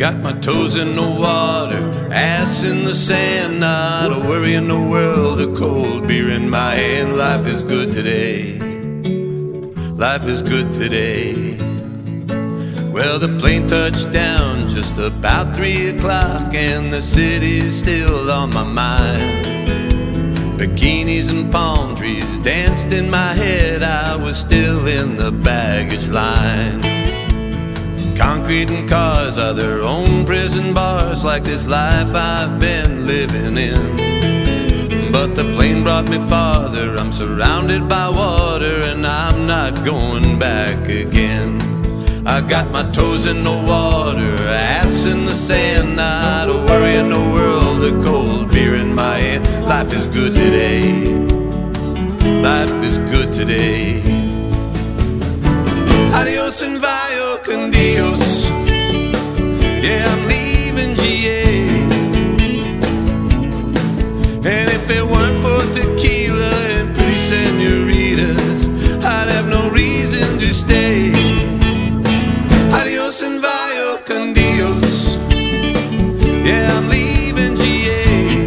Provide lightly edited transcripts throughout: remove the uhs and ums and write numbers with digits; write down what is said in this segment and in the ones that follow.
got my toes in the water, ass in the sand, not a worry in the world, a cold beer in my hand. Life is good today, life is good today. Well, the plane touched down just about 3 o'clock, and the city's still on my mind. Bikinis and palm trees danced in my head, I was still in the baggage line. Concrete and cars are their own prison bars, like this life I've been living in. But the plane brought me farther, I'm surrounded by water, and I'm not going back again. I got my toes in the water, ass in the sand, not a worry in the world, a cold beer in my hand. Life is good today, life is good today. Adios and vaya con Dios, yeah, I'm leaving GA. And if it weren't for tequila and pretty senoritas, I'd have no reason to stay. Adios and vaya con Dios, yeah, I'm leaving GA.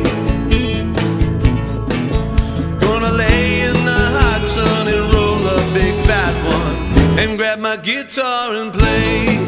Gonna lay in the hot sun and roll a big fat one and grab my guitar and play.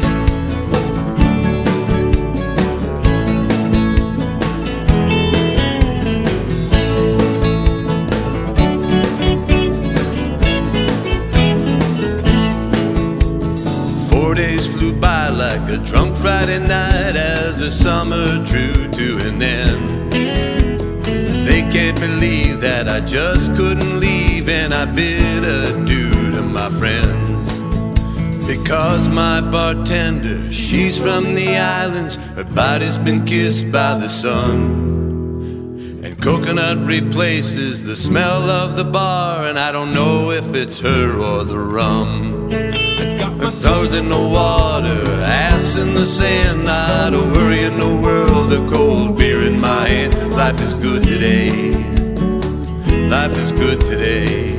4 days flew by like a drunk Friday night as the summer drew to an end. They can't believe that I just couldn't leave, and I bid adieu to my friends. Because my bartender, she's from the islands, her body's been kissed by the sun, and coconut replaces the smell of the bar, and I don't know if it's her or the rum. Toes in the water, ass in the sand, not a worry in the world, a cold beer in my hand. Life is good today, life is good today.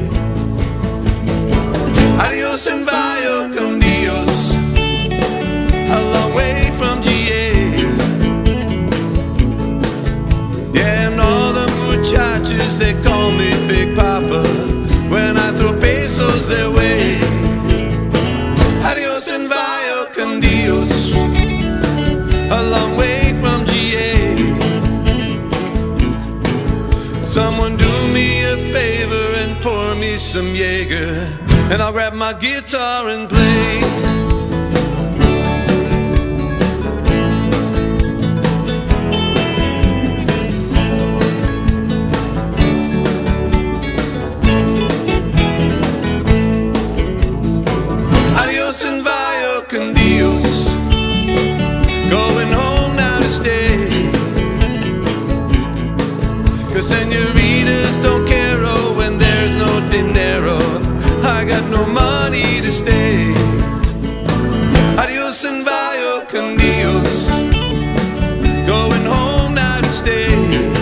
Adios and vaya con Dios, a long way from GA. Yeah, and all the muchachos, they call me Big Papa when I throw pesos their way. Adios and vaya con Dios, a long way from GA. Someone do me a favor and pour me some Jaeger, and I'll grab my guitar and play. Going home now to stay, 'cause senoritas don't care when there's no dinero. I got no money to stay. Adios and vaya con Dios, going home now to stay.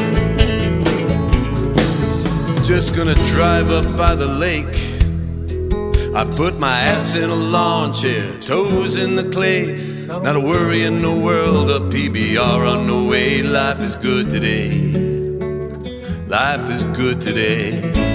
Just gonna drive up by the lake, I put my ass in a lawn chair, toes in the clay. Not a worry in the world, a PBR on the way. Life is good today, life is good today.